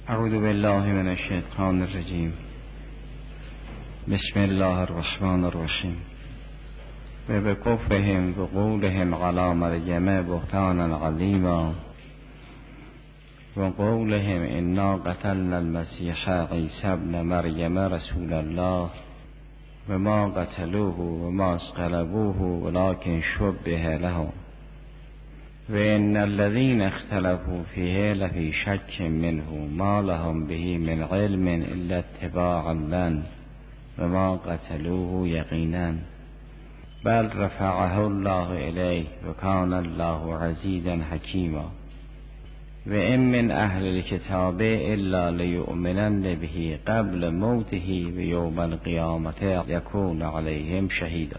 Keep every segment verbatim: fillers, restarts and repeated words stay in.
اعوذ بالله من الشیطان الرجیم. بسم الله الرحمن الرحیم. و بکفرهم و قولهم علی مریم بهتانا عظیما و قولهم انا قتلنا المسیح عیسی ابن مریم رسول الله و ما قتلوه و ما صلبوه ولكن شبه لهم و ان الذين اختلفوا فيه لفی شک منه ما لهم به من علم الا اتباع الظن و ما قتلوه یقینا بل رفعه الله الیه و کان الله عزیزا حکیما و ان من اهل الكتاب الا لیؤمنن به قبل موته و یوم القیامة یکون علیهم شهیدا.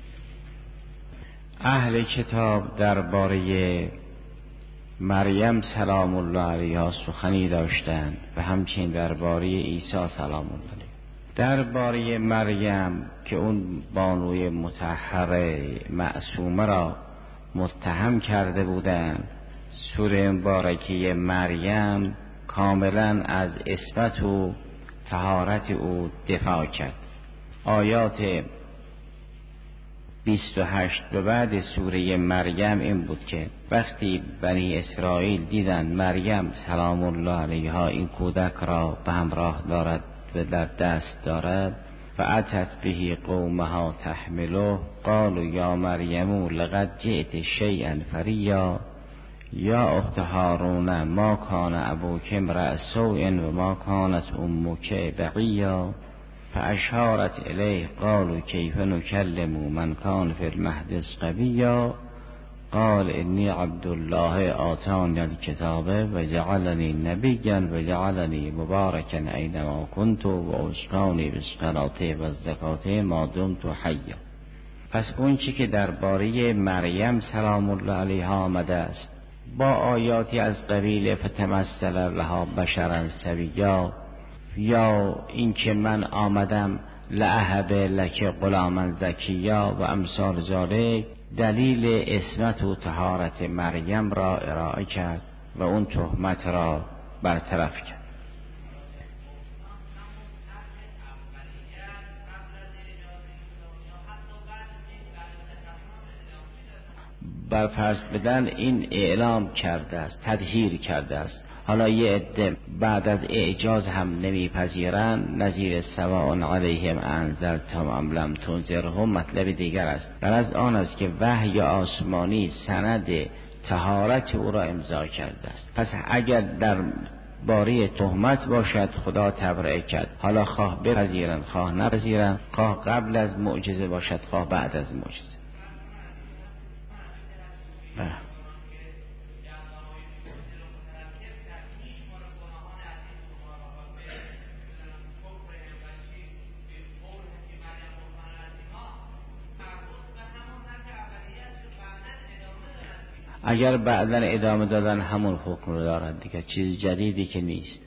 اهل کتاب درباره مریم سلام الله علیها سخنی داشتند و همچنین درباره عیسی سلام الله علیه. درباره مریم که اون بانوی مطهره معصومه را متهم کرده بودند، سوره مبارکه مریم کاملا از عصمت و طهارت او دفاع کرد. آیات بیست و هشت به بعد سوره مریم این بود که وقتی بنی اسرائیل دیدند مریم سلام الله علیها این کودک را به همراه دارد و در دست دارد و اتت به قومها تحمله قالوا یا مریم لقد جئت شیئا فریا یا اخت هارون ما کان ابوک امرأ سوء و ما کانت امک بغیا فاشارت الیه قالوا کیف نکلم من کان فی المهد صبیا قال انی عبد الله آتانی الکتاب و جعلنی نبیا و جعلنی مبارکا اینما کنت و اوصانی بالصلاة و الزکاة ما دمت حیا. پس اون چی که درباره مریم سلام الله علیها آمده است با آیاتی از قبیل فتمثل لها بشرا سویا یا اینکه من آمدم لأهب لک غلاما زکیا و امثال ذالک، دلیل عصمت و طهارت مریم را ارائه کرد و اون تهمت را برطرف کرد. بر فرض بدن این اعلام کرده است، تدهیر کرده است. حالا یه عده بعد از اعجاز هم نمیپذیرند، نظیر سواء علیهم انذرتهم ام لم تنذرهم مطلب دیگر است. و از آن است که وحی آسمانی سند طهارت او را امضا کرده است. پس اگر در باره تهمت باشد خدا تبرئه کرد، حالا خواه بپذیرند خواه نپذیرند، خواه قبل از معجزه باشد خواه بعد از معجزه. بله. اگر بعداً ادامه دادن همون حکم رو دارد دیگه، چیز جدیدی که نیست.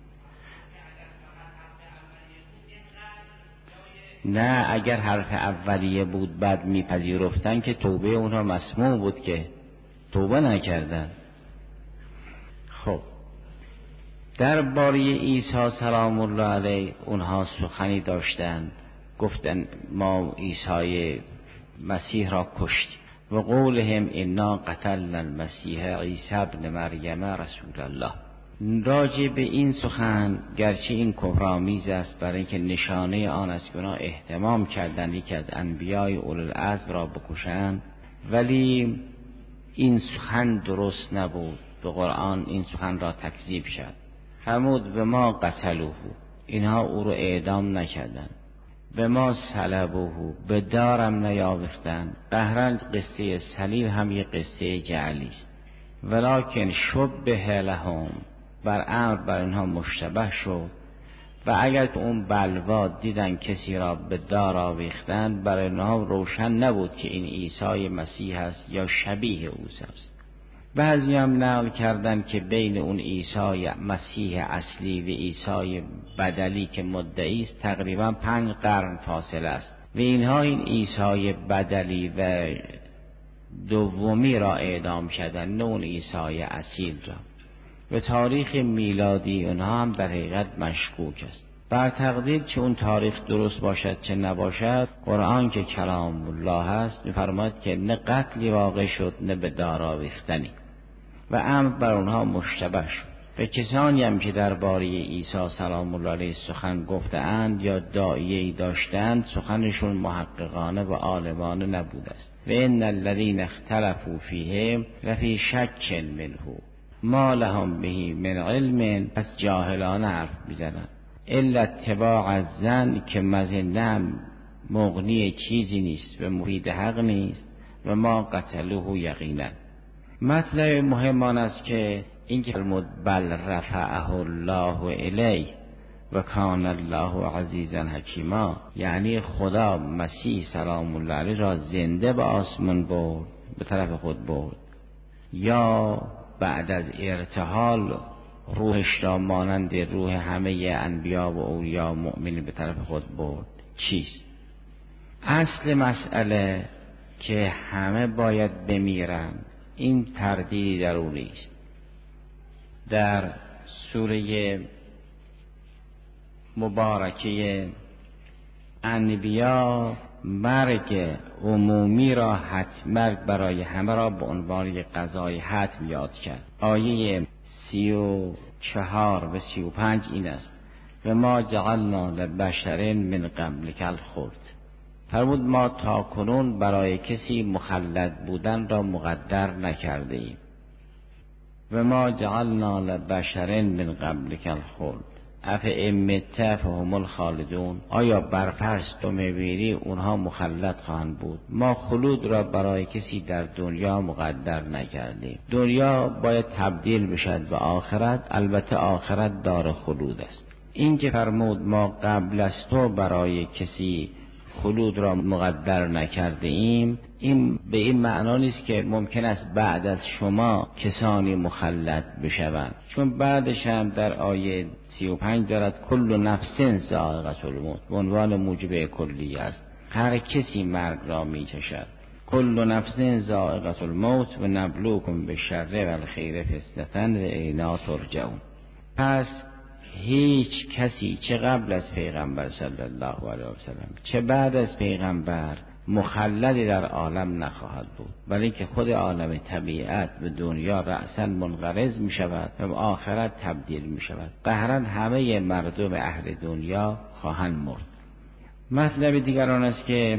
نه اگر حرف اولیه بود بعد میپذیرفتن که توبه اونها مسموع بود که توبه نکردن. خب درباره عیسی سلام الله علیه اونها سخنی داشتند، گفتن ما عیسی مسیح را کشتیم و قولهم انا قتلنا المسیح عیسی ابن مریم رسول الله. راجع به این سخن گرچه این کفرآمیز است برای اینکه نشانه آن است که اونا اهتمام کردند یکی از انبیای اولوالعزم را بکشند، ولی این سخن درست نبود. به قرآن این سخن را تکذیب شد. فرمود به ما قتلوه، اینها او رو اعدام نکردند. به ما صلبوه، به دارم نیاوردند. قهرن قصه صلیب هم یک قصه جعلی است. ولکن شبه لهم، بر امر بر اینها مشتبه شد. و اگر اون بلوا دیدن کسی را به دار آویختند، بر اینها روشن نبود که این عیسی مسیح است یا شبیه اوست است. بعضی هم نقل کردن که بین اون عیسی مسیح اصلی و عیسی بدلی که مدعی است تقریبا پنج قرن فاصله است و اینها این عیسی بدلی و دومی را اعدام کردن، نه اون عیسی اصیل را. و تاریخ میلادی اونها هم در حقیقت مشکوک است. بر تقدیر چه اون تاریخ درست باشد چه نباشد، قرآن که کلام الله است می‌فرماید که نه قتلی واقع شد نه به دار آویختنی و امر بر اونها مشتبه شد. به کسانی هم که درباره عیسی سلام الله علیه سخن گفتند یا داعیه‌ای داشتند، سخنشون محققانه و عالمانه نبوده است. و ان الذین اختلفوا فیه لفی شک منه ما لهم به من علم، پس جاهلانه حرف میزنند. الا اتباع الظن که مظنه مغنی چیزی نیست و مفید حق نیست و ما قتلوه یقینا. مطلب مهم آن است که این که فرمود بل رفعه الله الیه و کان الله عزیزا حکیما، یعنی خدا مسیح سلام الله علیه را زنده به آسمان برد، به طرف خود برد، یا بعد از ارتحال روحش را مانند روح همه انبیا و اولیا و مؤمنین به طرف خود برد. چیست؟ اصل مسئله که همه باید بمیرند، این تردیدی در او نیست. در سوره مبارکه انبیا مرگ عمومی را حتم، مرگ برای همه را به عنوان قضای حتم یاد کرد. آیه سی و چهار و سی و پنج این است: و ما جعلنا لبشر من قبلک الخلد. فرمود ما تا کنون برای کسی مخلد بودن را مقدر نکرده ایم. و ما جعلنا لبشر من قبلک الخلد افئمت فهم الخالدون. آیا بر فرض تو می‌بینی اونها مخلد خواهند بود؟ ما خلود را برای کسی در دنیا مقدر نکردیم. دنیا باید تبدیل بشد به آخرت، البته آخرت دار خلود است. این که فرمود ما قبل از تو برای کسی خلود را مقدر نکرده ایم، این به این معنا نیست که ممکن است بعد از شما کسانی مخلد بشوند، چون بعدش هم در آیه سی و پنج دارد کل نفس ذائقة الموت، به عنوان موجب کلی است، هر کسی مرگ را میچشد. کل نفس ذائقة الموت و نبلوکم بالشر والخیر فتنة و الینا ترجعون. پس هیچ کسی چه قبل از پیغمبر صلی الله علیه و سلم چه بعد از پیغمبر مخلدی در عالم نخواهد بود، ولی که خود عالم طبیعت به دنیا رأساً منقرض می شود و به آخرت تبدیل می شود. قهراً همه مردم اهل دنیا خواهند مرد. مطلب دیگر آن است که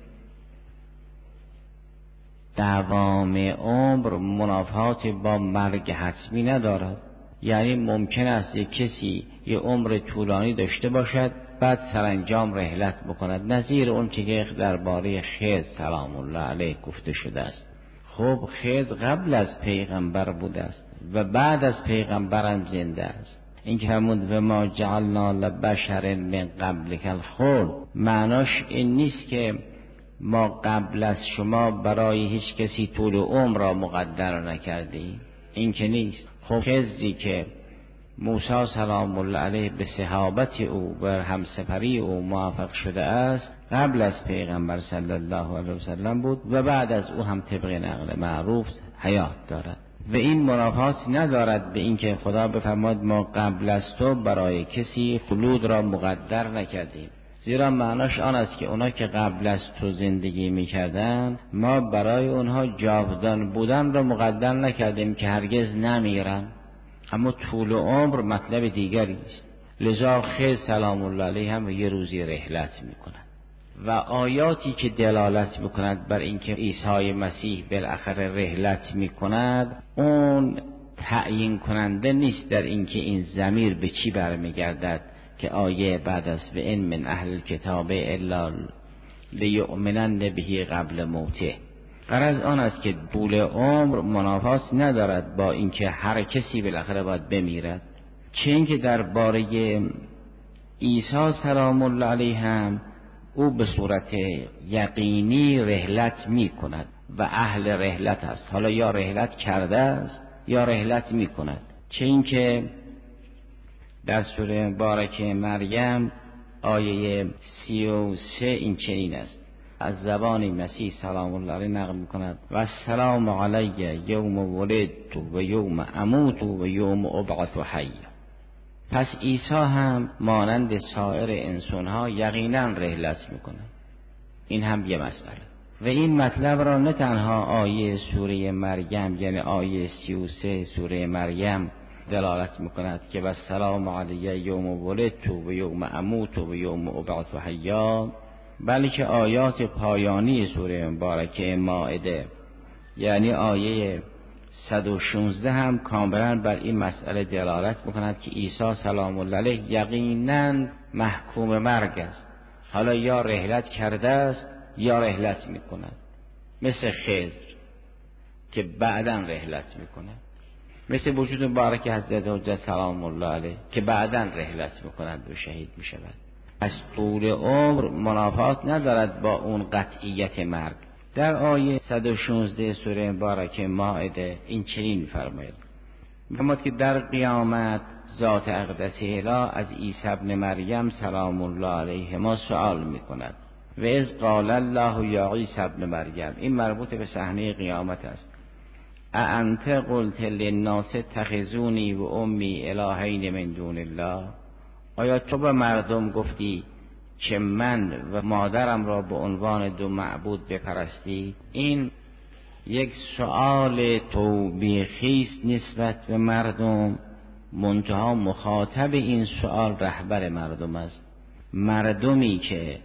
دوام عمر منافات با مرگ حتمی ندارد. یعنی ممکن است یک کسی یه عمر طولانی داشته باشد بعد سرانجام رحلت بکند، نظیر اون که درباره خضر سلام الله علیه گفته شده است. خب خضر قبل از پیغمبر بوده است و بعد از پیغمبرم زنده است. این که همون و ما جعلنا لبشر من قبلک الخلد، معناش این نیست که ما قبل از شما برای هیچ کسی طول عمر را مقدر نکردیم، این که نیست. خب خضری که موسی سلام الله علیه به صحابت او و همسفری او موافق شده است قبل از پیغمبر صلی الله علیه و سلم بود و بعد از او هم طبق نقل معروف حیات دارد و این منافات ندارد به اینکه خدا بفرماید ما قبل از تو برای کسی خلود را مقدر نکردیم، زیرا معناش آن است که اونا که قبل از تو زندگی میکردن ما برای اونها جاودان بودن را مقدر نکردیم که هرگز نمیرن، اما طول عمر مطلب دیگری است. لذا خضر سلام الله علیه هم یه روزی رحلت میکنند و آیاتی که دلالت میکند بر اینکه عیسی مسیح بالاخره رحلت میکند اون تعیین کننده نیست در اینکه این ضمیر به چی برمیگردد که آیه بعد از و ان من اهل الکتاب الا لیؤمنن به قبل موته. غرض آن است که طول عمر منافات ندارد با اینکه هر کسی بالاخره باید بمیرد. چه اینکه درباره عیسی سلام الله علیه هم او به صورت یقینی رحلت می کند و اهل رحلت است، حالا یا رحلت کرده است یا رحلت می کند. چه اینکه در سوره مبارکه مریم آیه سی و سه این چنین است: از زبان مسیح سلام الله علیه نقل میکند و السلام علی یوم ولدت و یوم اموت و یوم ابعث حی. پس عیسی هم مانند سایر انسانها یقینا رحلت میکنه. این هم یه مسئله. و این مطلب را نه تنها آیه سوره مریم یعنی آیه سی و سه سوره مریم دلالت میکند که و السلام علی یوم ولدت و یوم اموت و یوم ابعث حی، بلکه آیات پایانی سوره مبارکه مائده یعنی آیه صد و شانزده هم کاملا بر این مسئله دلالت میکند که عیسی سلام الله علیه یقینا محکوم مرگ است. حالا یا رحلت کرده است یا رحلت میکند، مثل خضر که بعداً رحلت میکند، مثل وجود مبارک حضرت حجت سلام الله علیه که بعداً رحلت میکند و شهید میشود. از طول عمر منافات ندارد با اون قطعیت مرگ. در آیه صد و شانزده سوره مبارکه مائده این چنین می‌فرماید: می‌فرماید که در قیامت ذات اقدس الهی از عیسی ابن مریم سلام الله علیه ما سوال می‌کند و اذ قال الله یا عیسی ابن مریم. این مربوط به صحنه قیامت است. اانت قلت للناس اتخذونی و امی الهین من دون الله. آیا تو به مردم گفتی که من و مادرم را به عنوان دو معبود بپرستی؟ این یک سؤال توبیخی است نسبت به مردم، منتها مخاطب این سؤال رهبر مردم است. مردمی که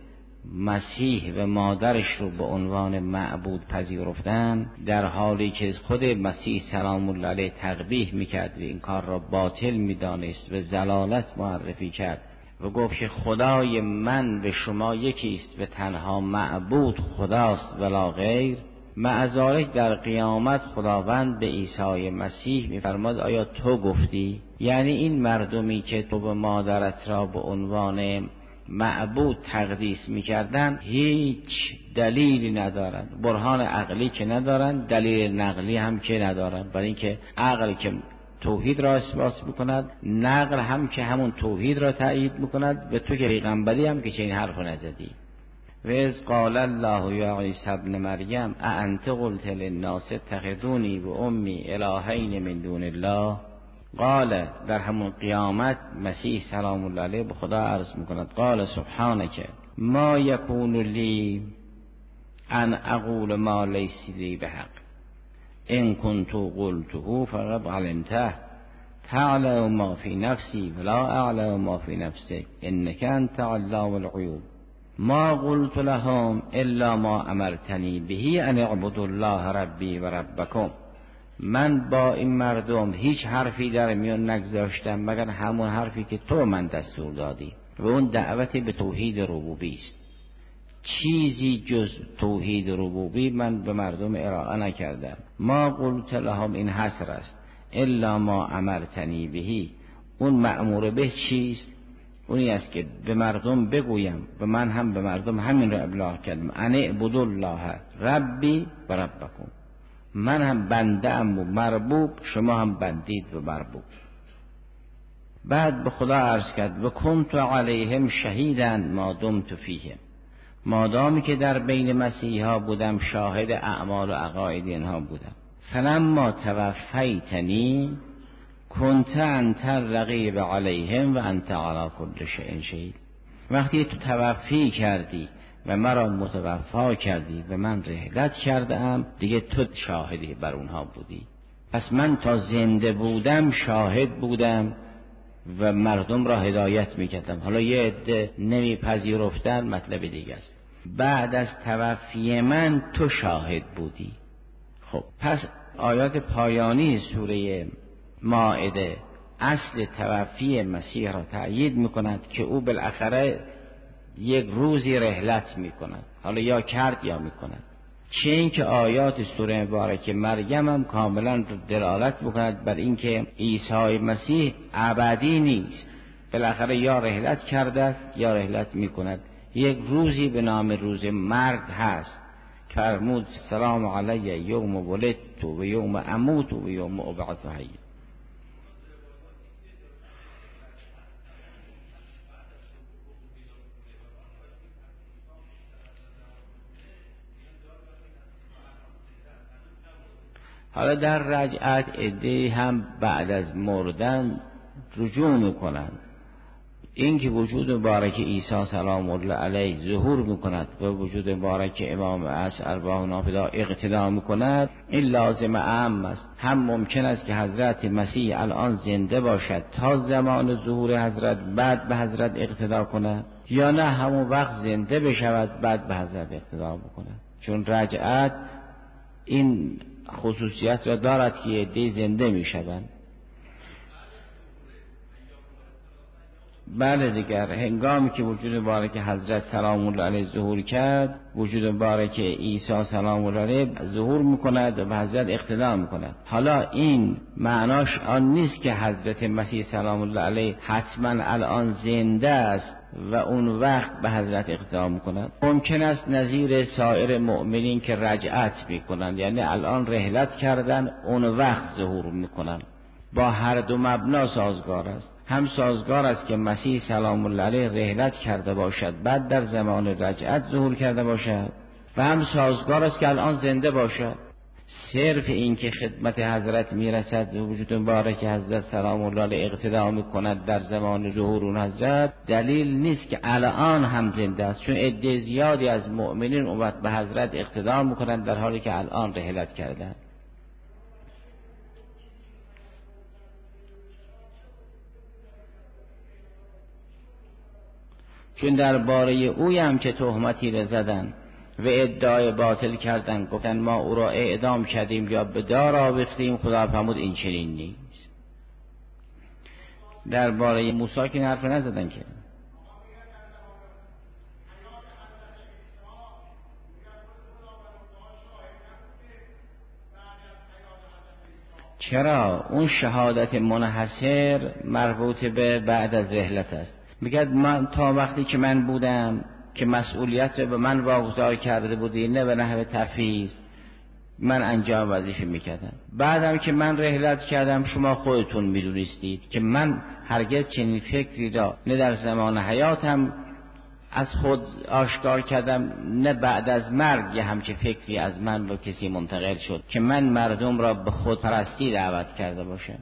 مسیح و مادرش رو به عنوان معبود پذیرفتن، در حالی که خود مسیح سلام الله علیه تقبیح میکرد و این کار را باطل میدانست و ضلالت معرفی کرد و گفت که خدای من و شما یکی است و تنها معبود خداست ولا غیر. مع ذلک در قیامت خداوند به عیسی مسیح میفرماد آیا تو گفتی؟ یعنی این مردمی که تو به مادرت را به عنوان معبود تقدیس میکردن هیچ دلیلی ندارن، برهان عقلی که ندارن، دلیل نقلی هم که ندارن، برای اینکه عقل که توحید را اثبات میکند، نقل هم که همون توحید را تایید میکند و تو که پیغمبری هم که چنین حرف نزدی. و اذ قال الله یا عیسی ابن مریم اانت قلت للناس اتخذونی و امی الهین من دون الله. قال در همون قیامت مسیح سلام الله علیه به خدا عرض میکند قال سبحانک ما یکون لی ان اقول ما لیس لی بحق ان کنت قلته فقد علمته تعلم ما فی نفسی ولا اعلم ما فی نفسک انک انت علام الغیوب. ما قلت لهم الا ما امرتنی به ان اعبدوا الله ربی و ربکم. من با این مردم هیچ حرفی در میان نگذاشتم مگر همون حرفی که تو من دستور دادی و اون دعوت به توحید ربوبی است. چیزی جز توحید ربوبی من به مردم ارائه نکردم. ما قلت لهم این حصر است الا ما امرتنی بهی. اون مأمور به چیست؟ اونی است که به مردم بگویم و من هم به مردم همین را ابلاغ کردم ان اعبدوا الله ربی و ربکم. من هم بنده ام و مربوب، شما هم بندید و مربوب. بعد به خدا عرض کرد و کنت علیهم شهیدا ما دمت فیهم. مادامی که در بین مسیحا بودم شاهد اعمال و عقاید اینها بودم. فلما توفیتنی کنت انت الرقیب علیهم و انت علی کل شیء شهید. وقتی تو توفی کردی و مرا متوفا کردی و من رحلت کردم دیگه تو شاهدی بر اونها بودی. پس من تا زنده بودم شاهد بودم و مردم را هدایت میکردم. حالا یه عده نمیپذیرفتن مطلب دیگه است. بعد از توفی من تو شاهد بودی. خب پس آیات پایانی سوره مائده اصل توفی مسیح را تأیید میکند که او بالاخره یک روزی رحلت میکند، حالا یا کرد یا میکند. چه این که آیات سوره مبارکه مریم هم کاملا دلالت میکند بر اینکه عیسی مسیح ابدی نیست، بالاخره یا رحلت کرده است یا رحلت میکند. یک روزی به نام روز مرگ هست. فرمود سلام علی یوم ولدت و یوم اموت و یوم ابعث حی. حالا در رجعت عده‌ای هم بعد از مردن رجوع میکنند. این که وجود مبارک عیسی سلام الله علیه ظهور میکند و وجود مبارک امام عصر ارواح نافذه اقتدا میکند، این لازم عام است. هم ممکن است که حضرت مسیح الان زنده باشد تا زمان ظهور حضرت بعد به حضرت اقتدا کند، یا نه همون وقت زنده بشود بعد به حضرت اقتدا بکند. چون رجعت این خصوصیت را دارد که عده‌ای زنده میشوند. بله دیگر هنگامی که وجود مبارک حضرت سلام الله علیه ظهور کرد، وجود مبارک عیسی سلام الله علیه ظهور میکند و به حضرت اقتدا میکند. حالا این معناش آن نیست که حضرت مسیح سلام الله علیه حتما الان زنده است و اون وقت به حضرت اقتدا میکند. ممکن است نظیر سایر مؤمنین که رجعت میکنند، یعنی الان رحلت کردن اون وقت ظهور میکنند. با هر دو مبنا سازگار است. هم سازگار است که مسیح سلام الله علیه رحلت کرده باشد بعد در زمان رجعت ظهور کرده باشد، و هم سازگار است که الان زنده باشد. صرف این که خدمت حضرت میرسد و وجود مبارک حضرت سلام الله علیه اقتدا میکند در زمان ظهور اون حضرت، دلیل نیست که الان هم زنده است. چون عده زیادی از مؤمنین اومد به حضرت اقتدا میکنند در حالی که الان رحلت کردند. چون درباره اوی هم که تهمتی را زدن و ادعای باطل کردن، گفتن ما او را اعدام کردیم یا به دار آویختیم، خدا فرمود این چنین نیست. درباره موسی که حرف نزدن که چرا اون شهادت منحصر مربوط به بعد از رحلت است. میگه من تا وقتی که من بودم که مسئولیت رو به من واگذار کرده بودی، نه به نحو تفویض، من انجام وظیفه میکردم. بعدم که من رحلت کردم شما خودتون میدونستید که من هرگز چنین فکری را نه در زمان حیاتم از خود آشکار کردم، نه بعد از مرگ یه همچه فکری از من به کسی منتقل شد که من مردم را به خودپرستی دعوت کرده باشم.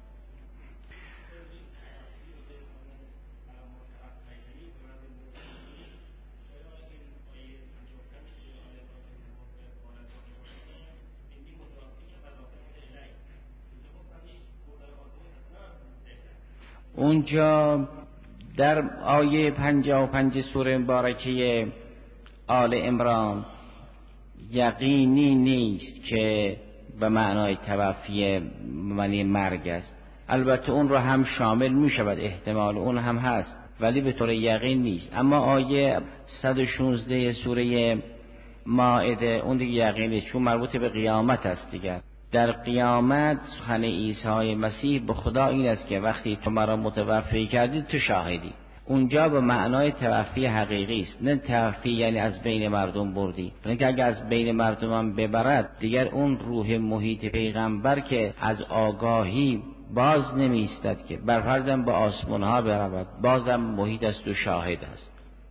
اونجا در آیه پنجاه و پنج سوره مبارکه آل عمران یقینی نیست که به معنای توفی معنی مرگ است. البته اون رو هم شامل می شود، احتمال اون هم هست، ولی به طور یقین نیست. اما آیه صد و شانزده سوره مائده اون دیگه یقینی، چون مربوط به قیامت است دیگر. در قیامت سخن عیسی مسیح به خدا این است که وقتی تو مرا متوفی کردی تو شاهدی. اونجا به معنای توفی حقیقی است، نه توفی یعنی از بین مردم بردی. چون اگه از بین مردم ببرد دیگر اون روح محیط پیغمبر که از آگاهی باز نمی ایستد که بر فرضم به آسمان ها برود، بازم محیط است و شاهد است.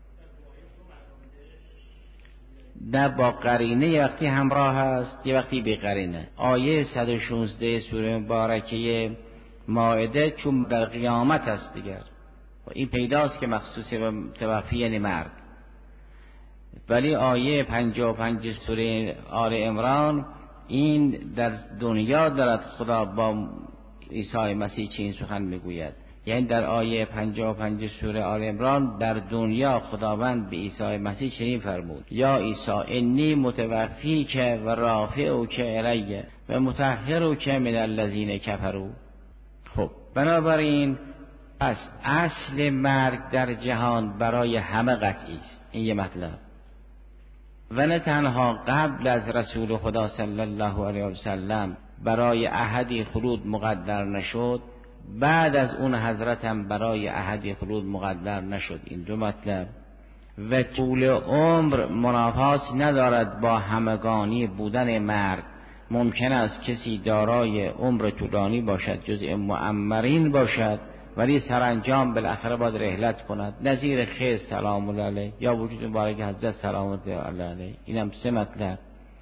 نه با قرینه، یه وقتی همراه است یه وقتی بی قرینه. آیه صد و شانزده سوره مبارکه مائده چون در قیامت است دیگر، این پیداست که مخصوص به توفی یعنی مرگ. ولی آیه پنجاه و پنج سوره آل عمران این در دنیا دارد خدا با عیسی مسیح چنین سخن میگوید. یعنی در آیه پنجاه و پنج سوره آل عمران در دنیا خداوند به عیسی مسیح چنین فرمود: یا عیسی انی متوفیک و رافعک الی و مطهرک من الذین کفروا. خب بنابراین پس اصل مرگ در جهان برای همه قطعی است. این یه مطلب. و نه تنها قبل از رسول خدا صلی الله علیه و سلم برای احدی خلود مقدر نشد، بعد از اون حضرت هم برای احدی خلود مقدر نشد. این دو مطلب. و طول عمر منافات ندارد با همگانی بودن مرگ. ممکن است کسی دارای عمر طولانی باشد، جزء معمرین باشد، ولی سرانجام بالاخره باید رحلت کند، نظیر خضر سلام الله علیه یا وجود مبارک حضرت سلام الله علیه. اینم سه مطلب.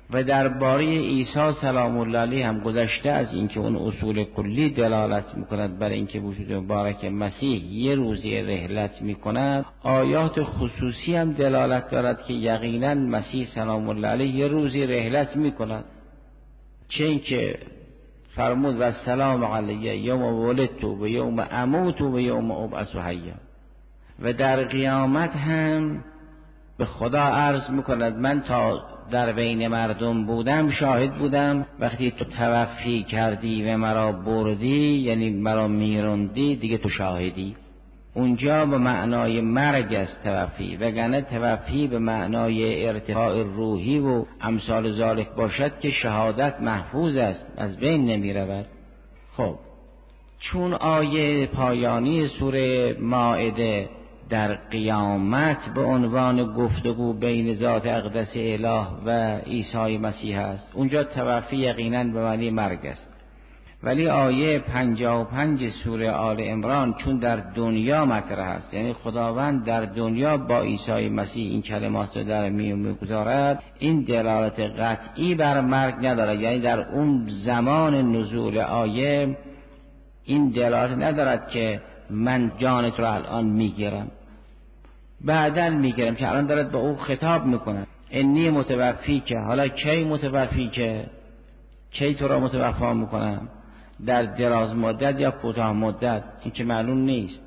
و درباره عیسی سلام الله علیه هم گذشته از اینکه اون اصول کلی دلالت میکند بر اینکه وجود مبارک مسیح یه روزی رحلت میکند، آیات خصوصی هم دلالت دارد که یقینا مسیح سلام الله علیه یه روزی رحلت میکند، چه اینکه فرمود و السلام علیه یوم ولدت و یوم اموت و یوم ابعث حیا. و در قیامت هم به خدا عرض میکند من تا در بین مردم بودم شاهد بودم وقتی تو توفی کردی و مرا بردی، یعنی مرا میروندی، دیگه تو شاهدی. اونجا به معنای مرگ است توفی، وگرنه توفی به معنای ارتفاع روحی و امثال ذالک باشد که شهادت محفوظ است، از بین نمی رود. خب چون آیه پایانی سوره مائده در قیامت به عنوان گفتگو بین ذات اقدس اله و عیسی مسیح است، اونجا توفی یقینا به معنی مرگ است. ولی آیه پنجاه و پنج سوره آل عمران چون در دنیا مطرح است، یعنی خداوند در دنیا با عیسی مسیح این کلمات را در میون میگذارد، این دلالت قطعی بر مرگ ندارد. یعنی در اون زمان نزول آیه این دلالت ندارد که من جانت را الان میگیرم، بعداً میگیرم، که الان دارد به او خطاب میکند انی متوفی که. حالا کی متوفی که؟ کی تو را متوفا میکنم؟ در دراز مدت یا کوتاه مدت؟ این که معلوم نیست.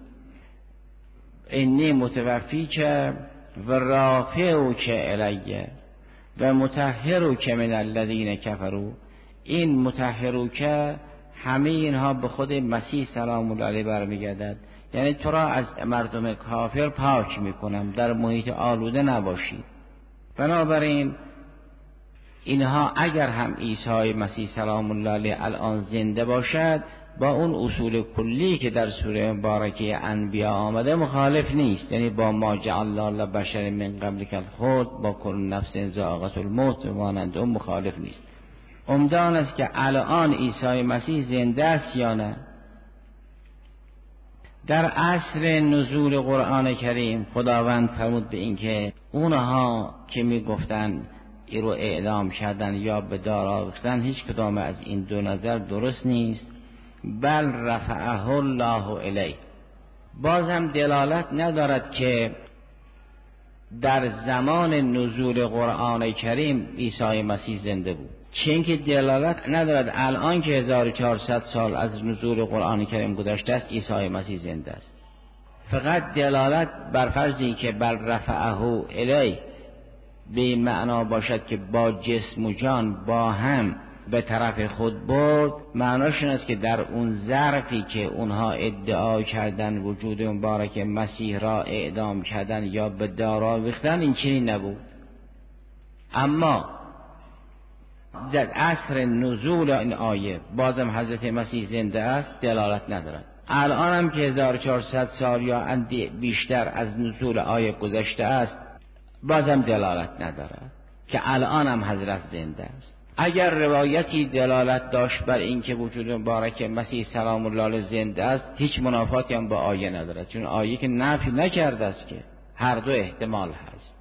انی متوفی که و رافعو که الیه و مطهرو که من الذین کفروا. این مطهرو که همه اینها به خود مسیح سلام الله علیه برمیگردد، یعنی تو را از مردم کافر پاک میکنم، در محیط آلوده نباشی. بنابراین اینها اگر هم عیسی مسیح سلام الله علیه الان زنده باشد، با اون اصول کلی که در سوره مبارکه انبیا آمده مخالف نیست، یعنی با ما جعلنا لبشر من قبلک الخلد با کل نفس ذائقة الموت مانند اون مخالف نیست. عمدان است که الان عیسی مسیح زنده است یا نه. در عصر نزول قرآن کریم خداوند فرمود به این که اونها که میگفتن ای رو اعدام کردن یا به دار آویختن، هیچ کدام از این دو نظر درست نیست. بل رفعه الله الیه. بازم دلالت ندارد که در زمان نزول قرآن کریم عیسی مسیح زنده بود، چون که دلالت ندارد الان که هزار و چهارصد سال از نزول قرآن کریم گذشته است عیسی مسیح زنده است. فقط دلالت بر فرضی که بل رفعه الیه به معنا باشد که با جسم و جان با هم به طرف خود برد، معناش این است که در اون ظرفی که اونها ادعا کردن وجود مبارک مسیح را اعدام کردن یا به دار آویختن، این چنین نبود. اما در عصر نزول این آیه بازم حضرت مسیح زنده است، دلالت ندارد. الان هم که هزار و چهارصد سال یا اندی بیشتر از نزول آیه گذشته است، بازم دلالت ندارد که الان هم حضرت زنده است. اگر روایتی دلالت داشت بر این که وجود مبارک مسیح سلام الله علیه زنده است، هیچ منافاتی هم با آیه ندارد، چون آیه که نفی نکرده است که هر دو احتمال هست.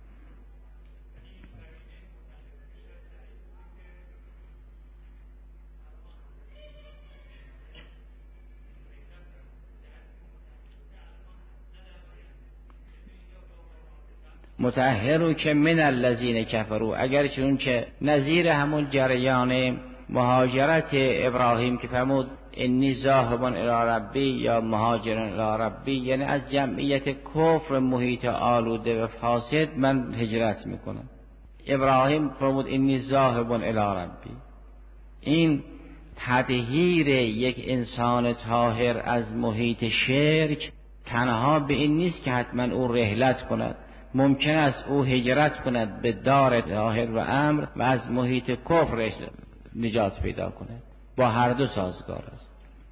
مطهرو که من الذین کفروا، اگر چون که نظیر همون جریان مهاجرت ابراهیم که فرمود انی ذاهب الی ربی یا مهاجر الی ربی، یعنی از جمعیت کفر محیط آلوده و فاسد من هجرت میکنم. ابراهیم فرمود انی ذاهب الی ربی. این تطهیر یک انسان طاهر از محیط شرک تنها به این نیست که حتما او رحلت کند، ممکن است او هجرت کند به دار طاهر و امر و از محیط کفر نجات پیدا کند. با هر دو سازگار است.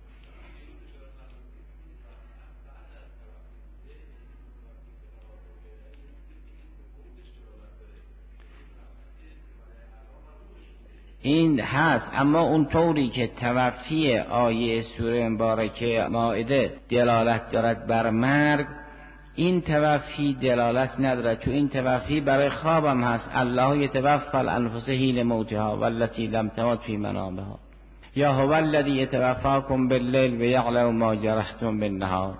این هست، اما اون طوری که توفی آیه سوره مبارکه مائده دلالت دارد بر مرگ، این توفی دلالت نداره، چون این توفی برای خوابم هست. الله یتوفی الانفس حین موتها والتی لم تمت فی منامها، یا هو الذی یتوفاکم باللیل و یعلم ما جرحتم بالنهار.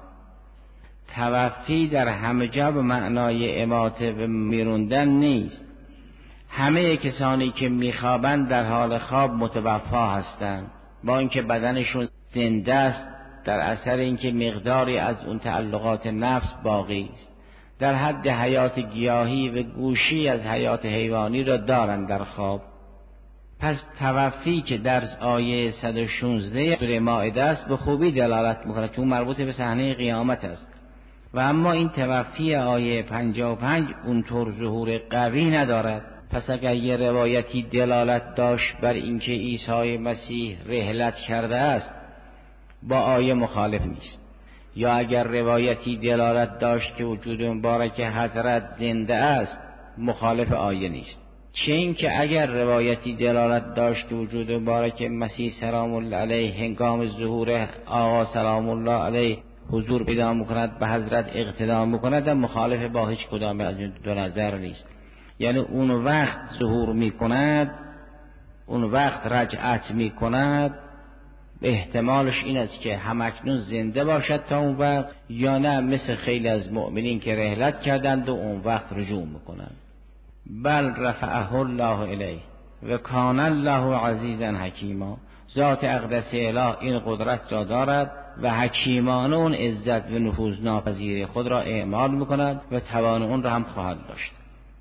توفی در همه جا به معنای اماته و میروندن نیست. همه کسانی که میخوابند در حال خواب متوفا هستند، با اینکه بدنشون زنده است، در اثر اینکه مقداری از اون تعلقات نفس باقی است. در حد حیات گیاهی و گوشی از حیات حیوانی را دارند در خواب. پس توفی که در آیه صد و شانزده سوره مائده است به خوبی دلالت می‌کند، چون مربوط به صحنه قیامت است. و اما این توفی آیه پنجاه و پنج اونطور ظهور قوی ندارد. پس اگر یه روایتی دلالت داشت بر اینکه عیسی مسیح رحلت کرده است، با آیه مخالف نیست. یا اگر روایتی دلالت داشت که وجود مبارک حضرت زنده است، مخالف آیه نیست. چه این که اگر روایتی دلالت داشت که وجود مبارک مسیح سلام الله علیه هنگام ظهور آقا سلام الله علیه حضور پیدا میکند، به حضرت اقتدا میکند، مخالف با هیچ کدام از این دو نظر نیست. یعنی اون وقت ظهور میکند، اون وقت رجعت میکند، احتمالش این است که همکنون زنده باشد تا اون وقت، یا نه مثل خیلی از مؤمنین که رحلت کردند و اون وقت رجوع میکنند. بل رفعه الله الیه و کان الله عزیزا حکیما. ذات اقدس اله این قدرت را دارد و حکیمانه اون عزت و نفوذ ناپذیر خود را اعمال میکند و توان اون را هم خواهد داشت.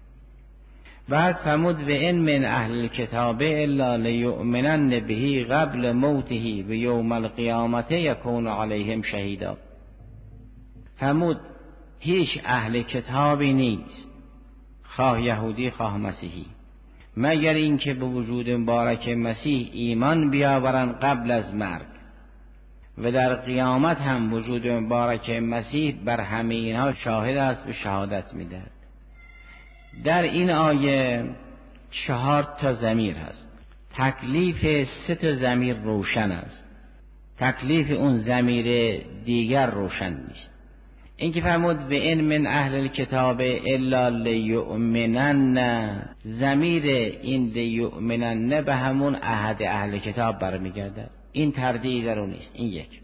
بعد فرمود و ان من اهل الكتاب الا لیؤمنن به قبل موته و یوم القیامت یکون علیهم شهیدا. فرمود هیچ اهل کتابی نیست، خواه یهودی خواه مسیحی، مگر اینکه به وجود مبارک مسیح ایمان بیاورند قبل از مرگ، و در قیامت هم وجود مبارک مسیح بر همه اینها شاهد است و شهادت میدهد. در این آیه چهار تا ضمیر هست. تکلیف سه تا ضمیر روشن است، تکلیف اون ضمیر دیگر روشن نیست. این که فرمود و ان من اهل الكتاب الا لیؤمنن، ضمیر این لیؤمنن به همون عهد اهل کتاب برمیگردد، این تردید در اون نیست. این یک.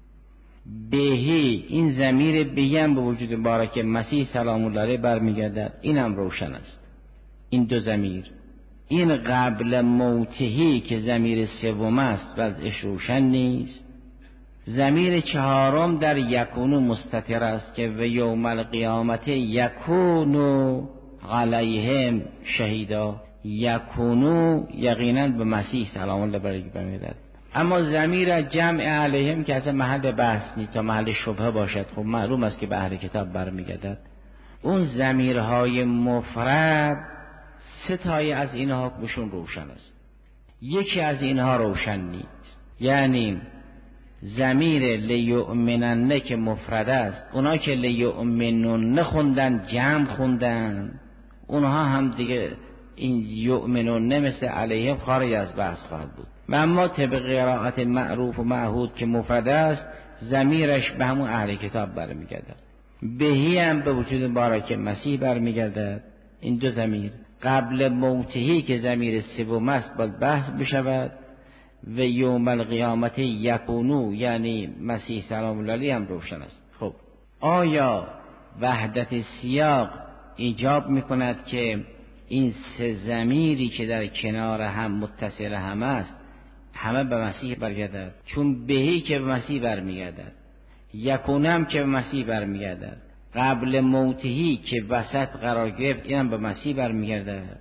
بهی، این ضمیر بهی هم به وجود مبارک مسیح سلام الله علیه برمیگردد، این هم روشن است. این دو ضمیر، این قبل موتهی که ضمیر سوم است وضعش روشن نیست. ضمیر چهارم در یکونو مستتر است که و یوم القیامت یکونو علیهم شهیدا. یکونو یقینا به مسیح سلام الله علیه برمیگردد. اما ضمیر جمع علیهم که اصلا محل بحث نیست تا محل شبهه باشد، خب معلوم است که به اهل کتاب برمیگردد. اون ضمیرهای مفرد سه تای از اینها حکمشون روشن است، یکی از اینها روشن نیست. یعنی ضمیر لیؤمنن که مفرد است، اونا که لیؤمنون خوندن جمع خوندن، اونها هم دیگه این یؤمنون مثل علیهم خارج از بحث خواهد بود. و اما طبق قرائت معروف و معهود که مفرد است، ضمیرش به همون اهل کتاب برمیگردد. بهی هم به وجود مبارک مسیح برمیگردد. این دو ضمیر قبل موتهی که ضمیر سوم است باید بحث بشود، و یوم القیامت یکونو یعنی مسیح سلام الله علیه هم روشن است. خب آیا وحدت سیاق ایجاب میکند که این سه ضمیری که در کنار هم متصل هم است همه به مسیح برگردد؟ چون بهی که به مسیح برمیگردد، یکونم که به مسیح برمیگردد، قبل موتهی که وسط قرار گرفت اینم به مسیح برمیگردد.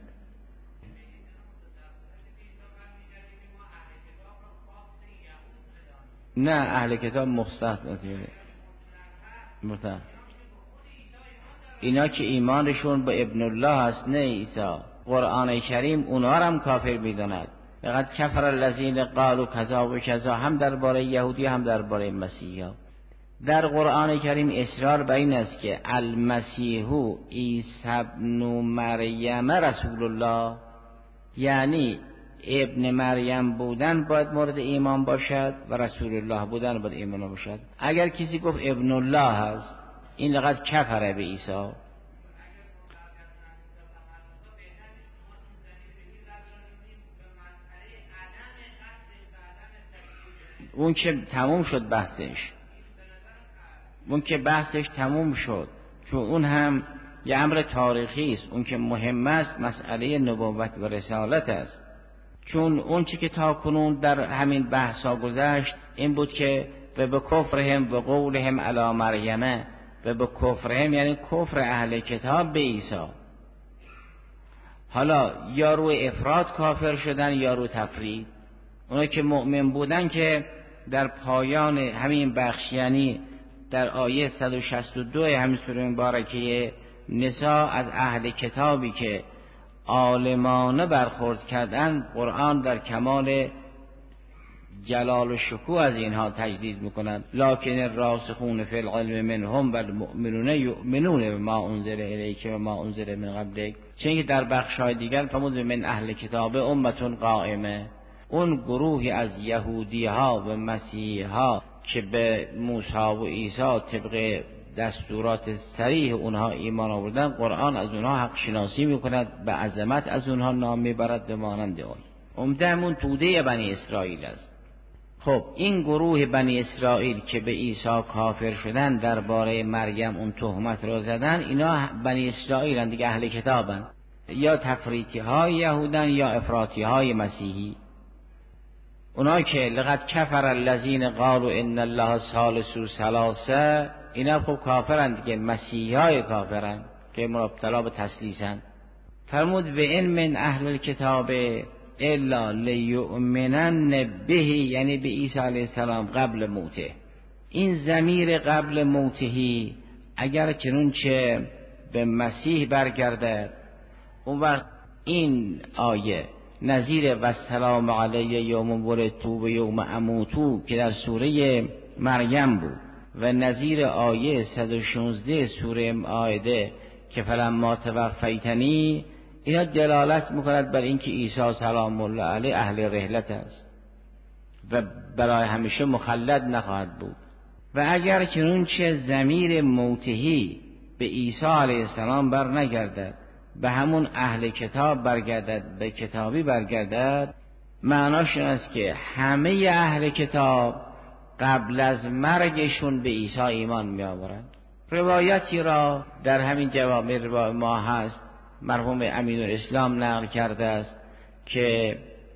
نه اهل کتاب مخصص مطلق، اینا که ایمانشون به ابن الله هست نه عیسی. قرآن کریم اونا هم کافر میداند. لقد کفر الذین قالوا کذا و کذا، هم درباره یهودی هم درباره مسیحی. در قرآن کریم اصرار بر این است که المسیح عیسی ابن مریم رسول الله، یعنی ابن مریم بودن باید مورد ایمان باشد و رسول الله بودن باید ایمان باشد. اگر کسی گفت ابن الله هست، این لقد کفر به عیسی. اون که تموم شد بحثش، اون که بحثش تموم شد، چون اون هم یه امر تاریخی است. اون که مهم است مسئله نبوت و رسالت است. چون اون چی که تا کنون در همین بحثا گذشت این بود که و به کفرهم و قولهم علی مریم، و به کفرهم یعنی کفر اهل کتاب به عیسی. حالا یا روی افراد کافر شدن یا روی تفرید. اونا که مؤمن بودن که در پایان همین بخش یعنی در آیه صد و شصت و دو همین سوره مبارکه نساء از اهل کتابی که عالمانه برخورد کردن، قرآن در کمال جلال و شکوه از اینها تجدید میکنند. لکن الراسخون فی العلم منهم والمؤمنون یؤمنون بما انزل الیک و ما انزل من قبلک. چون که در بخش‌های دیگر فرمود من اهل کتاب امتون قائمه، اون گروهی از یهودی ها و مسیحی ها که به موسی و عیسی طبق دستورات صریح اونها ایمان آوردن، قرآن از اونها حق شناسی میکند، به عظمت از اونها نام میبرد به مانند اون. عمده‌مون توده بنی اسرائیل است. خب این گروه بنی اسرائیل که به عیسی کافر شدن، درباره مریم اون تهمت را زدن، اینا بنی اسرائیل دیگه، اهل کتابن، یا تفریطی های یهودن یا افراطی های مسیحی. اونا که لقد کفر الذین قالوا ان الله ثالث ثلاثه، اینا خب کافرن دیگه، مسیحی های کافرن که مبتلا به تثلیثن. فرمود و ان من اهل الکتاب الا لیؤمنن به، یعنی به عیسی علیه السلام قبل موته. این ضمیر قبل موتهی اگر چنونچه به مسیح برگرده، اون وقت این آیه نظیر و السلام علی یوم ولدتو و یوم اموتو که در سوره مریم بود و نظیر آیه صد و شانزده سوره مائده که فلما توفیتنی، اینا دلالت میکند بر اینکه عیسی سلام الله علیه اهل رحلت است و برای همیشه مخلد نخواهد بود. و اگر چنانچه ضمیر موتهی به عیسی علیه السلام بر نگردد، به همون اهل کتاب برگردد، به کتابی برگردد، معناش این است که همه اهل کتاب قبل از مرگشون به عیسی ایمان می آورند. روایتی را در همین جوامع روای ما هست، مرحوم امین الاسلام نقل کرده است که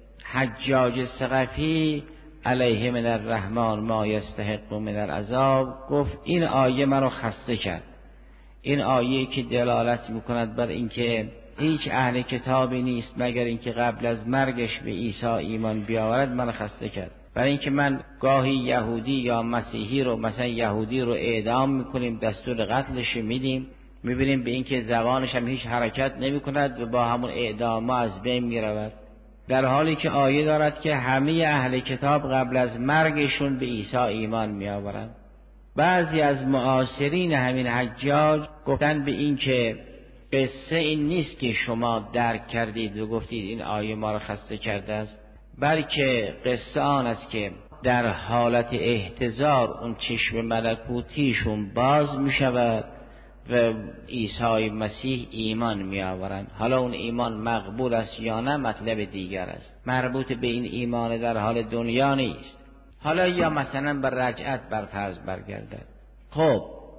حجاج ثقفی علیه من الرحمن ما یستحق من العذاب گفت این آیه منو خسته کرد. این آیه که دلالت میکند بر اینکه هیچ اهل کتابی نیست مگر اینکه قبل از مرگش به عیسی ایمان بیاورد، من خسته کرد. برای اینکه من گاهی یهودی یا مسیحی رو، مثلا یهودی رو اعدام میکنیم، دستور قتلش میدیم، میبینیم به اینکه زبانش هم هیچ حرکت نمیکند و با همون اعدام از بین میرود، در حالی که آیه دارد که همه اهل کتاب قبل از مرگشون به عیسی ایمان میآورند. بعضی از معاصرین همین حجاج گفتن به این که قصه این نیست که شما درک کردید و گفتید این آیه ما را خسته کرده است، بلکه قصه آن است که در حالت احتضار اون چشم ملکوتیشون باز می شود و عیسی مسیح ایمان می آورند. حالا اون ایمان مقبول است یا نه مطلب دیگر است، مربوط به این ایمان در حال دنیا نیست. حالا یا مثلا بر رجعت بر فرض برگردد. خب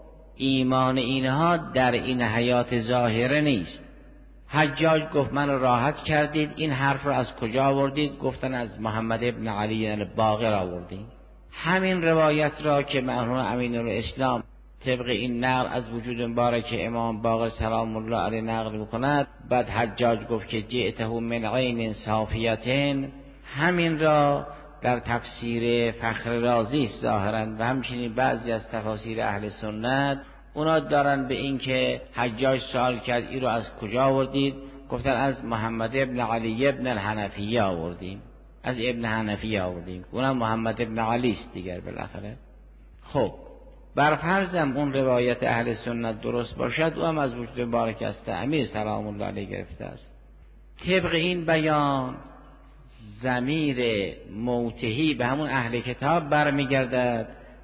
ایمان اینها در این حیات ظاهره نیست. حجاج گفت من راحت کردید، این حرف را از کجا آوردید؟ گفتن از محمد ابن علی الباقر آوردیم. همین روایت را که مرحوم امین الاسلام طبق این نقل از وجود مبارک امام باقر سلام الله علیه نقل میکند، بعد حجاج گفت که جئته من عین صافیتین، همین را در تفسیر فخر رازی ظاهرا و همچنین بعضی از تفاسیر اهل سنت اونا دارن به این که حجاج سوال کرد این رو از کجا آوردید؟ گفتن از محمد ابن علی ابن الحنفیه آوردیم، از ابن حنفیه آوردیم، اونم محمد ابن علی است دیگر بالاخره. خب بر فرضم اون روایت اهل سنت درست باشد، او هم از وجود مبارک است امیر سلام الله علیه گرفته است. طبق این بیان ضمیر موتهی به همون اهل کتاب برمیگردد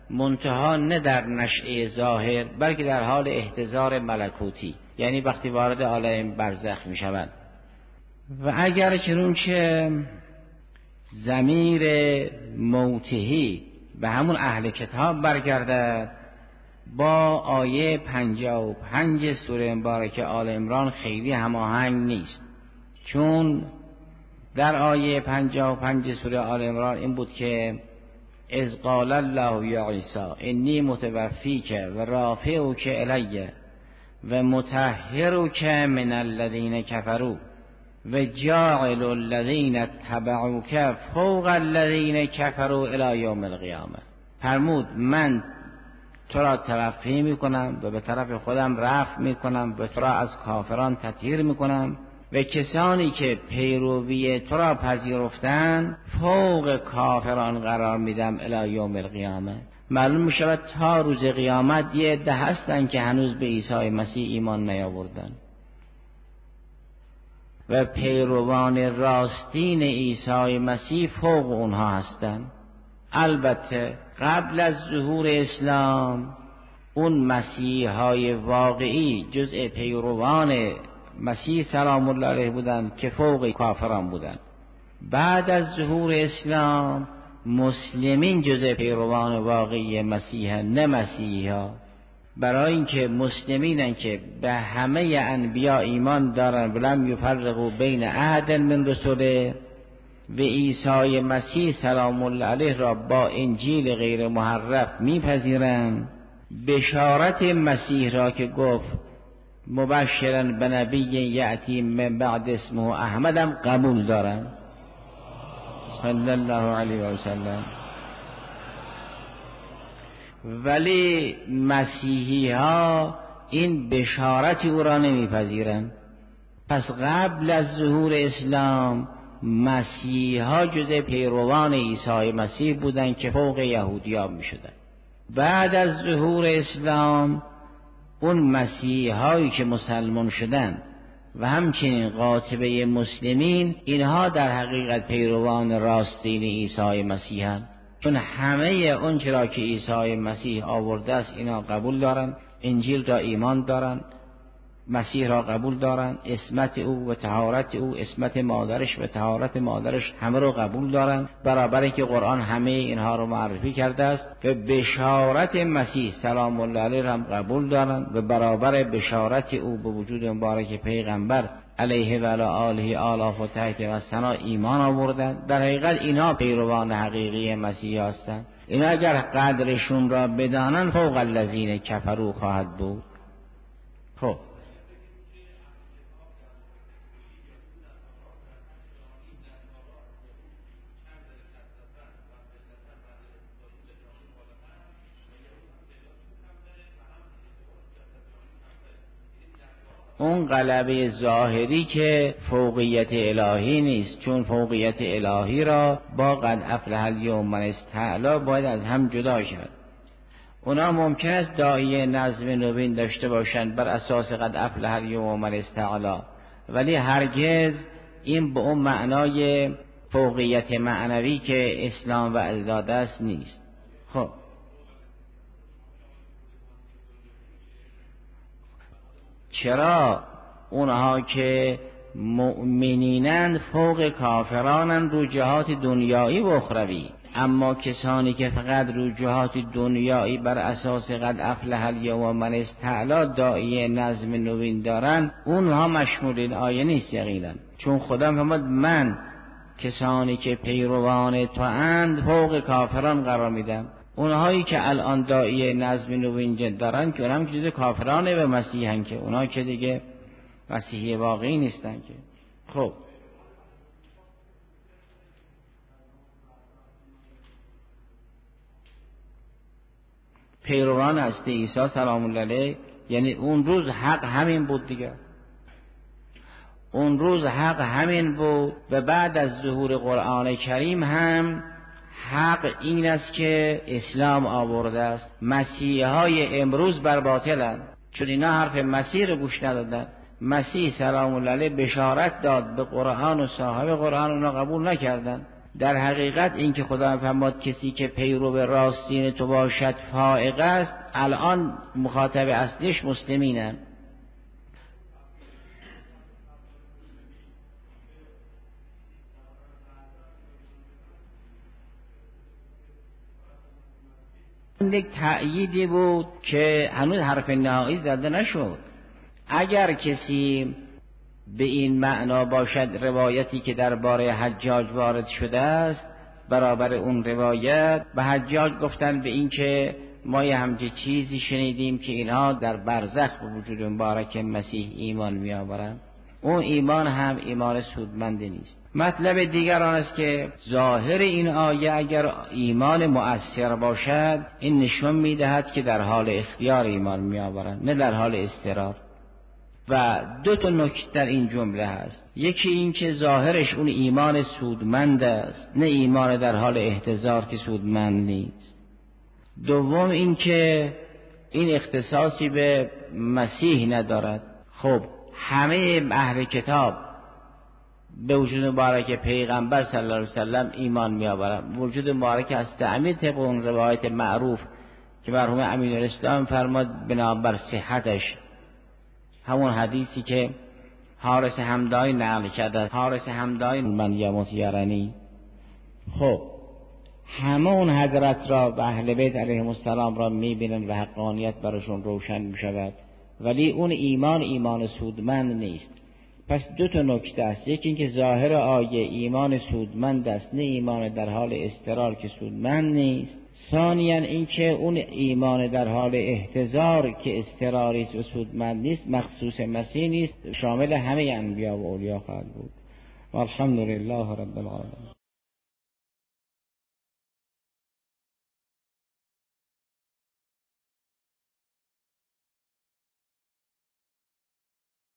منتها نه در نشأه ظاهر بلکه در حال احتضار ملکوتی، یعنی وقتی وارد عالم برزخ می شوند. و اگر چنانچه ضمیر موتهی به همون اهل کتاب برگردد، با آیه پنجاه و پنج سوره مبارکه آل عمران خیلی هماهنگ نیست، چون در آیه پنجاه و پنج سوره آل عمران این بود که اذ قال الله یا عیسی انی متوفیک و رافعک الی و مطهرک من الذین کفروا و جاعل الذین اتبعوک فوق الذین کفروا الی یوم القیامه. فرمود من تو را توفی میکنم و به طرف خودم رفع میکنم و تو را از کافران تطهیر میکنم و کسانی که پیروی تو را پذیرفتن فوق کافران قرار میدم الی یوم القیامه. معلوم میشود تا روز قیامت یه عده هستن که هنوز به عیسی مسیح ایمان نیاوردن و پیروان راستین عیسی مسیح فوق اونها هستند. البته قبل از ظهور اسلام اون مسیحای واقعی جزء پیروان مسیح سلام الله علیه بودند که فوق کافران بودند. بعد از ظهور اسلام مسلمین جزء پیروان واقعی مسیح، نه مسیحا. برای اینکه مسلمینن که به همه انبیا ایمان دارن ولم یفرقوا بین احد من رسله و عیسی مسیح سلام الله علیه را با انجیل غیر محرف میپذیرند، بشارت مسیح را که گفت مبشرا بنبی یأتی من بعد اسمه احمدم قبول دارن صلی الله علیه و سلم. ولی مسیحی ها این بشارت او را نمیپذیرند. پس قبل از ظهور اسلام مسیحی ها جزء پیروان عیسی مسیح بودند که فوق یهودیان می شدند. بعد از ظهور اسلام اون مسیحی هایی که مسلمان شدند و همچنین قاطبه مسلمین، اینها در حقیقت پیروان راستین عیسی مسیحند، چون همه اون چرا که عیسی مسیح آورده است اینا قبول دارند، انجیل را ایمان دارند، مسیح را قبول دارند، اسمت او و طهارت او، اسمت مادرش و طهارت مادرش همه رو قبول دارند، برابر که قرآن همه اینها رو معرفی کرده است و بشارت مسیح سلام الله علیه را هم قبول دارند و برابر بشارت او به وجود مبارک پیغمبر علیه و علی آله آلاف و تحت و ثنا ایمان آوردند. در حقیقت اینا پیروان حقیقی مسیح هستند. اینا اگر قدرشون را بدانند فوق الذین کفروا خواهد بود. خب اون غلبه ظاهری که فوقیت الهی نیست، چون فوقیت الهی را با قد افلح الیوم من استعلا باید از هم جدا کرد. اونا ممکن است داعیه نظم نوین داشته باشند بر اساس قد افلح الیوم من استعلا، ولی هرگز این به اون معنای فوقیت معنوی که اسلام وعده داده است نیست. خب چرا اونها که مؤمنینند فوق کافرانند رو جهات دنیایی و اخروی، اما کسانی که فقط رو جهات دنیایی بر اساس قد افلح الیوم من استعلا داعیه نظم نوین دارن، اونها مشمول این آیه نیست یقینا، چون خدا فرمود من کسانی که پیروان تو اند فوق کافران قرار میدم. اونهایی که الان داعیه نظم نوین دارن که اونها که جز کافرانه به مسیحن، که اونها که دیگه مسیحی واقعی نیستن که. خب پیروان هستی عیسی سلام الله علیه، یعنی اون روز حق همین بود دیگه، اون روز حق همین بود و بعد از ظهور قرآن کریم هم حق این است که اسلام آورده است. مسیح های امروز بر باطلند، چون اینا حرف مسیح رو گوش ندادن. مسیح سلام الله علیه بشارت داد به قرآن و صاحب قرآن، اونا قبول نکردن. در حقیقت این که خدا فرمود کسی که پیرو به راستین تو باشد فائق است، الان مخاطب اصلیش مسلمینن. یک تأییدی بود که هنوز حرف نهایی زده نشد. اگر کسی به این معنا باشد روایتی که درباره حجاج وارد شده است برابر اون روایت، به حجاج گفتن به این که ما یه همچه چیزی شنیدیم که اینها در برزخ به وجود مبارک مسیح ایمان می آورند، اون ایمان هم ایمان سودمندی نیست. مطلب دیگر آن است که ظاهر این آیه اگر ایمان مؤثر باشد این نشون میدهد که در حال اختیار ایمان می آورند، نه در حال اضطرار. و دو تا نکته در این جمله هست، یکی این که ظاهرش اون ایمان سودمند است، نه ایمان در حال احتضار که سودمند نیست. دوم این که این اختصاصی به مسیح ندارد. خب همه اهل کتاب به وجود مبارک پیغمبر صلی الله علیه وسلم ایمان می آورند. وجود مبارک از تعمید طبق اون روایت معروف که مرحوم امین الاسلام فرماد بنابر صحتش، همون حدیثی که حارس همدانی نقل کرده، حارس همدانی من یموت یارنی. خب همه اون حضرت را و اهل بیت علیهم السلام را میبینن و حقانیت براشون روشن میشود، ولی اون ایمان ایمان سودمند نیست. پس دو تا نکته است، یکی این که ظاهر آیه ایمان سودمند است، نه ایمان در حال اضطرار که سودمند نیست. ثانیاً این که اون ایمان در حال احتضار که اضطراری است و سودمند نیست مخصوص مسیح نیست، شامل همه انبیا و اولیا خواهد بود. والحمدلله رب العالمین.